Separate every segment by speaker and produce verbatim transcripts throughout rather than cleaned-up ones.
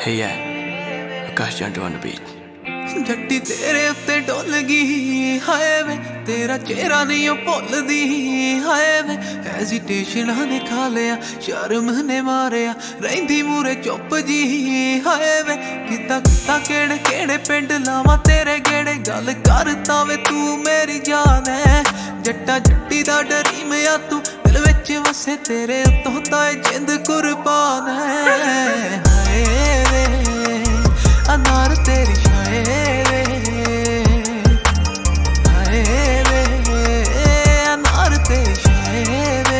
Speaker 1: Hey yeah, Akash Jantu on the beat.
Speaker 2: Jatti तेरे उत्ते डुल गई हाय वे तेरा चेहरा नहीं भुलदी हाय वे हेजिटेशन ने खा लिया शर्म ने मारिया रहिंदी मूरे चुप जी हाय वे किता किता केड़े केड़े पिंड लावां तेरे गेड़े गल करता वे तू मेरी जान है जट्टा जट्टी दा डरी मैं तू दिल विच वसे तेरे उत्तों ताए जिंद कुर्बान है हाय वे अनार तेरी शाये वे हाय वे अनार तेरी शाये वे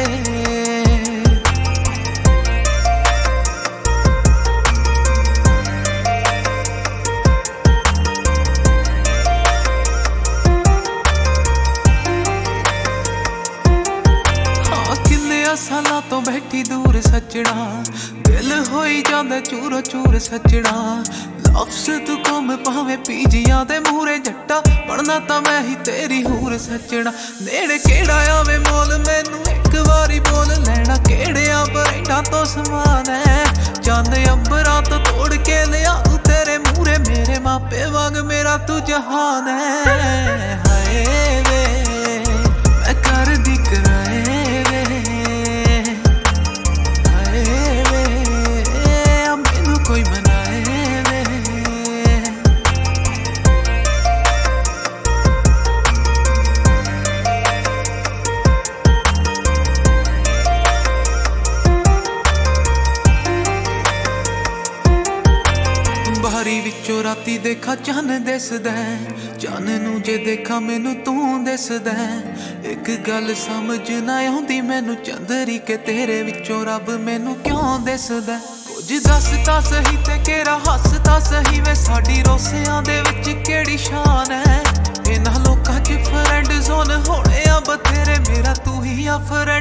Speaker 2: हाँ किन्ने सालां तो बैठी दूर सजना दिल होई जांदा चूरो चूर सजना लफ्ज़ तू कम भावें पीजियां दे मूहरे जट्टा पढ़ना तां मैं ही तेरी हूर सजना नेड़े केड़ा आवे मोल मैनू एक वारी बोल लैना केड़े बरेडा तो समान है चंद अंबरां तो तोड़ के लिया तू तेरे मूहरे मेरे मापे वांग मेरा तू जहान है हाय वे मैं कर दी कराए वे हाय वे मैनू कोई मनाए बारी विचों राती देखा चन्न दिसदा चन्न नूं जे देखा मैनू तू दिसदा एक गल समझ ना आउंदी मैनू चंदरी के तेरे विचों रब मैनू क्यों दिसदा कुछ दसदा सही ते केरा हसदा सही वे साडी रोसियां दे विच केड़ी शान है इन्हां लोकां च फ्रेंड जोन होणे आ बथेरे मेरा तू ही आ फ्रेंड